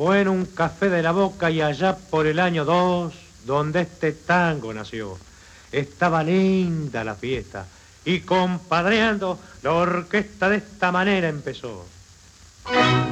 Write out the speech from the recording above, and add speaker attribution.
Speaker 1: Fue en un café de La Boca y allá por el año 2, donde este tango nació. Estaba linda la fiesta y compadreando, la orquesta de esta manera empezó.